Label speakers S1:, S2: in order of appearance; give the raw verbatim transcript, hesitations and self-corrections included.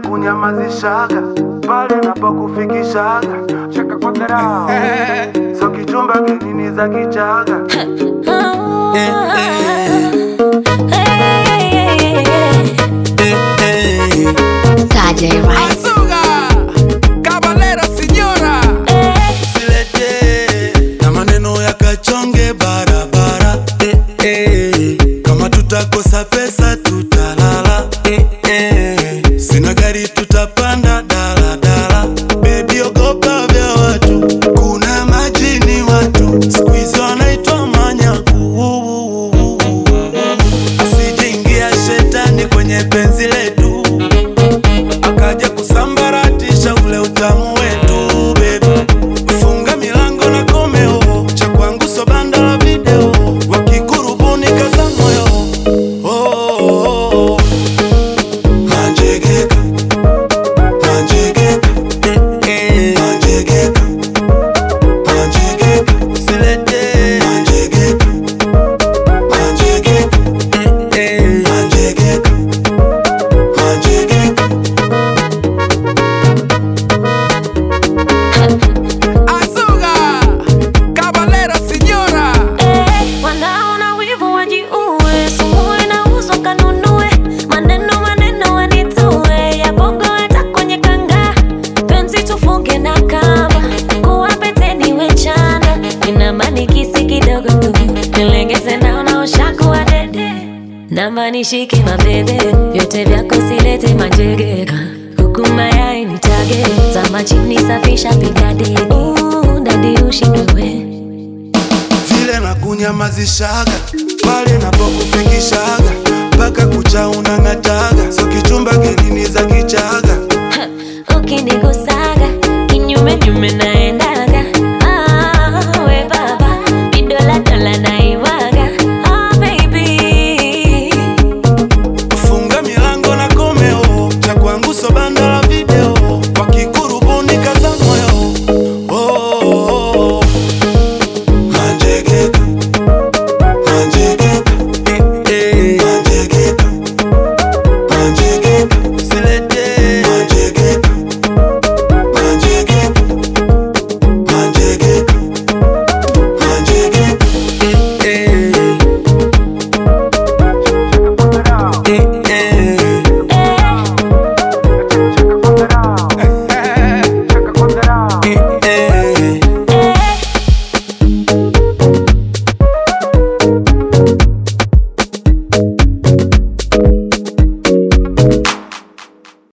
S1: kunyamazishaga pale napokufikishaga chaka kwa dharau so kichumba kinini za kichaga
S2: Caballero señora
S3: Silete na maneno ya kachonge barabara eh, eh. Kama tutakosa pesa tutalala eh, eh. Sina gari tutapanda dala dala. Baby ogopa vya watu, kuna majini watu squeeze wanaitwa manyaku. Asijingia shetani kwenye penzi letu akaja kusambaratisha ule utamu wetu. Baby funga milango na komeo cha kwangu so banda la video wakikurubuni kaza moyo. Oh, oh, oh. Manjegeka manjegeka eh, eh. Manjegeka manjegeka silete manjegeka manjegeka eh, eh. Manjegeka manjegeka
S2: Azuga Caballero señora
S4: Eh, wanaona wivu wajiue, sumbue na uso kanunue, maneno maneno wanitue, ya bongo hata kwenye kanga, penzi tufunge na kamba, kuwa pete niwe chanda, nina manikisi kidogo tu, nilengeze naona ushakuwa dede, namba nishike mabebe, vyote vyako silete manjegeka, kuku mayai nitage, zama chini safisha piga deni, uh, dadi ushindwe we.
S3: vile na kunyamazishaga pale napokufikishaga mpaka kucha unang'ata